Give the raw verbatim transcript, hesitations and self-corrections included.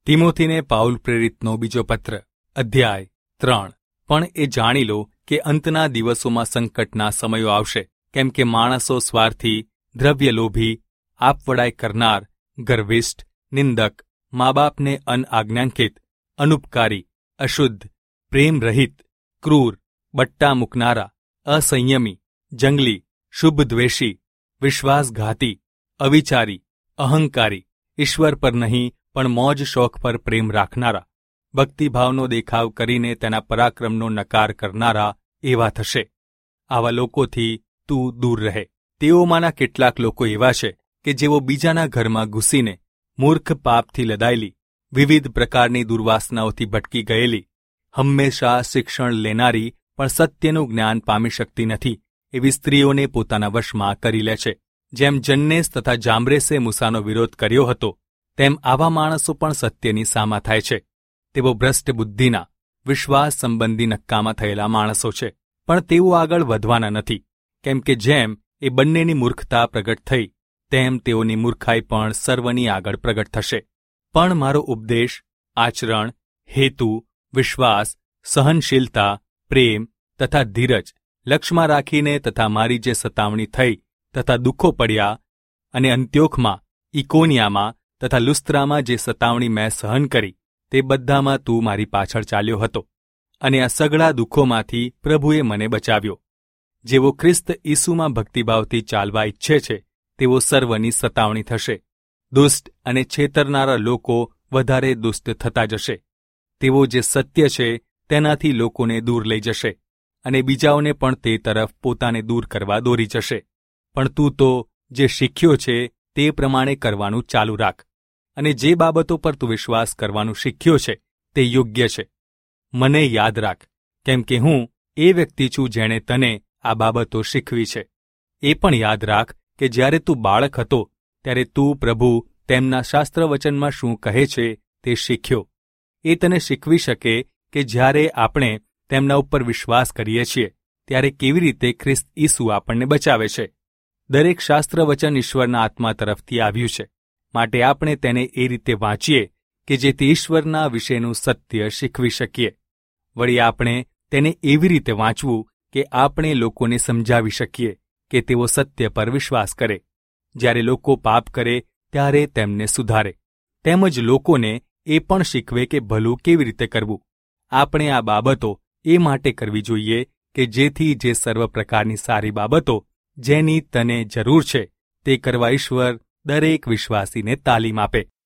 તિમોથીને Paul પ્રેરિતનો બીજો પત્ર અધ્યાય ત્રણ. પણ એ જાણી લો કે અંતના દિવસોમાં સંકટના સમયો આવશે, કેમ કે માણસો સ્વાર્થી, દ્રવ્યલોભી, આપવડાઈ કરનાર, ગર્વિષ્ઠ, નિંદક, મા બાપને અનઆજ્ઞાંકિત, અનુપકારી, અશુદ્ધ, પ્રેમરહિત, ક્રૂર, બટ્ટા મૂકનારા, અસંયમી, જંગલી, શુભદ્વેષી, વિશ્વાસઘાતી, અવિચારી, અહંકારી, ઈશ્વર પર નહીં પણ મોજ શોખ પર પ્રેમ રાખનારા, ભક્તિભાવનો દેખાવ કરીને તેના પરાક્રમનો નકાર કરનારા એવા થશે. આવા લોકોથી તું દૂર રહે. તેઓમાંના કેટલાક લોકો એવા છે કે જેઓ બીજાના ઘરમાં ઘૂસીને મૂર્ખ પાપથી લદાયેલી, વિવિધ પ્રકારની દુર્વાસનાઓથી ભટકી ગયેલી, હંમેશા શિક્ષણ લેનારી પણ સત્યનું જ્ઞાન પામી શકતી નથી એવી સ્ત્રીઓને પોતાના વશમાં કરી લે છે. જેમ જન્નેસ તથા જામ્બ્રેસે મૂસાનો વિરોધ કર્યો હતો, તેમ આવા માણસો પણ સત્યની સામા થાય છે. તેઓ ભ્રષ્ટ બુદ્ધિના, વિશ્વાસ સંબંધી નક્કામાં થયેલા માણસો છે, પણ તેઓ આગળ વધવાના નથી, કેમ કે જેમ એ બંનેની મૂર્ખતા પ્રગટ થઈ, તેમ તેઓની મૂર્ખાઈ પણ સર્વની આગળ પ્રગટ થશે. પણ મારો ઉપદેશ, આચરણ, હેતુ, વિશ્વાસ, સહનશીલતા, પ્રેમ તથા ધીરજ લક્ષ્યમાં રાખીને તથા મારી જે સતાવણી થઈ તથા દુઃખો પડ્યા અને અંત્યોખમાં, ઇકોનિયામાં તથા લુસ્ત્રામાં જે સતાવણી મેં સહન કરી, તે બધામાં તું મારી પાછળ ચાલ્યો હતો, અને આ સઘળા દુઃખોમાંથી પ્રભુએ મને બચાવ્યો. જેઓ ખ્રિસ્ત ઈસુમાં ભક્તિભાવથી ચાલવા ઈચ્છે છે, તેઓ સર્વની સતાવણી થશે. દુષ્ટ અને છેતરનારા લોકો વધારે દુષ્ટ થતા જશે. તેઓ જે સત્ય છે તેનાથી લોકોને દૂર લઈ જશે, અને બીજાઓને પણ તે તરફ પોતાને દૂર કરવા દોરી જશે. પણ તું તો જે શીખ્યો છે તે પ્રમાણે કરવાનું ચાલુ રાખ, અને જે બાબતો પર તું વિશ્વાસ કરવાનું શીખ્યો છે તે યોગ્ય છે. મને યાદ રાખ, કેમ કે હું એ વ્યક્તિ છું જેણે તને આ બાબતો શીખવી છે. એ પણ યાદ રાખ કે જ્યારે તું બાળક હતો ત્યારે તું પ્રભુ તેમના શાસ્ત્રવચનમાં શું કહે છે તે શીખ્યો. એ તને શીખવી શકે કે જ્યારે આપણે તેમના ઉપર વિશ્વાસ કરીએ છીએ ત્યારે કેવી રીતે ખ્રિસ્ત ઈસુ આપણને બચાવે છે. દરેક શાસ્ત્રવચન ઈશ્વરના આત્મા તરફથી આવ્યું છે, માટે આપણે તેને એ રીતે વાંચીએ કે જેથી ઈશ્વરના વિશેનું સત્ય શીખવી શકીએ. વળી આપણે તેને એવી રીતે વાંચવું કે આપણે લોકોને સમજાવી શકીએ કે તેઓ સત્ય પર વિશ્વાસ કરે. જ્યારે લોકો પાપ કરે ત્યારે તેમને સુધારે, તેમજ લોકોને એ પણ શીખવે કે ભલું કેવી રીતે કરવું. આપણે આ બાબતો એ માટે કરવી જોઈએ કે જેથી જે સર્વ પ્રકારની સારી બાબતો જેની તને જરૂર છે તે કરવા ઈશ્વર દરેક વિશ્વાસીને તાલીમ આપે.